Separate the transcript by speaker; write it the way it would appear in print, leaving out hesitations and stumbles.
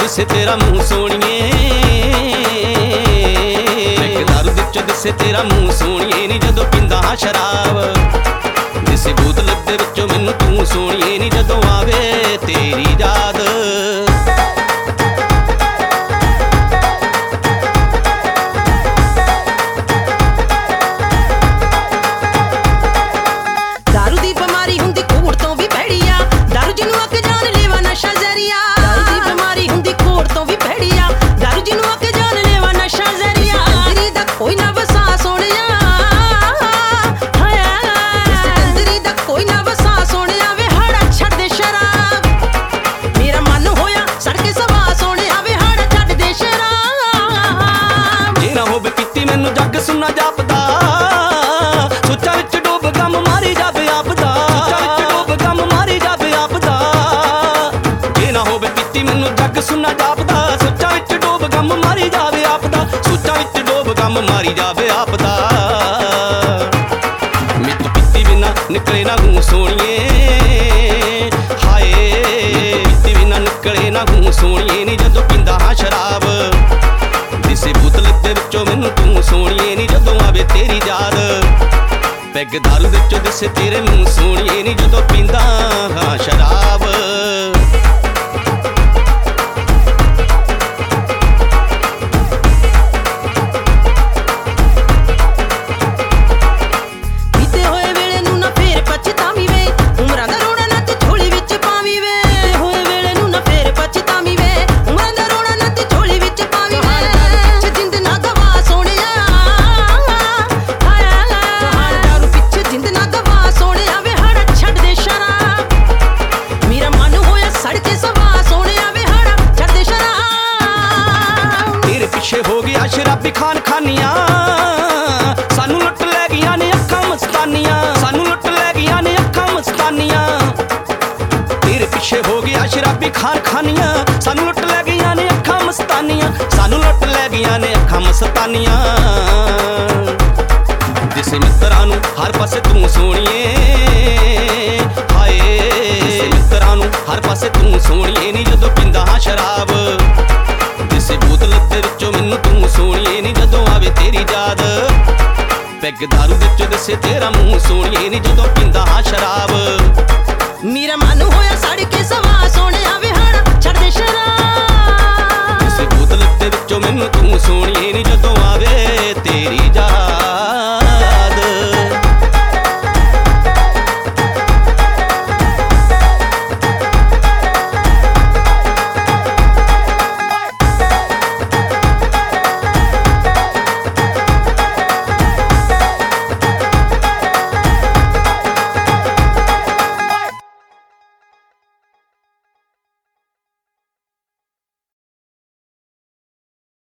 Speaker 1: दिसे तेरा मूँह सोहणीए, पैग दारू दे विचों दिसे तेरा मूँह सोहणीए नी जदों पींदा हां शराब। दिसे बोतल दे विचों मैनूं तूं सोहणीए नी जदों आवे तेरी याद। मैनू जग सुना जापदा, सोचा विच डूब गम मारी जावे आपदा, डूब गम मारी जावे आपदा। जे ना होवे पीती मैनू जग सुना जापदा, सोचा विच डूब गम मारी जावे आपदा, सोचा विच डूब गम मारी जावे आपदा। मित पीती बिना निकले ना गूं सोहणीए, हाय पीती बिना निकले ना गूं सोहणीए नी जदों पींदा हां शराब। दिसे बोतल दे विचों मैनूं तूं सोहणीए नी जदों आवे तेरी याद। पैग दारू दे विचों दिसे तेरे मूँह सोहणीए नी जदों पींदा हां शराब। हो गया शराबी खान खानियां, सानू लुट लै गईयां ने अखां मस्तानियां, सानू लुट लै गईयां ने अखां मस्तानियां। तेरे पिछे हो गया शराबी खान खानियां, सानू लुट लै गईयां ने अखां मस्तानियां, सानू लुट लै गईयां ने अखां मस्तानियां। दिसे मित्तरां नूं हर पासे तूं सोहणीए, हाय दिसे मित्तरां नूं हर पासे तूं सोहणीए नी जदों पींदा हां शराब। दिसे बोतल दे विचों मैनूं तूं सोहणीए नी जदों आवे तेरी याद। पैग दारू दे विचों दिसे तेरा मूँह सोहणीए नी जदों पींदा हां शराब।
Speaker 2: मेरा मन होया सड़ के सवा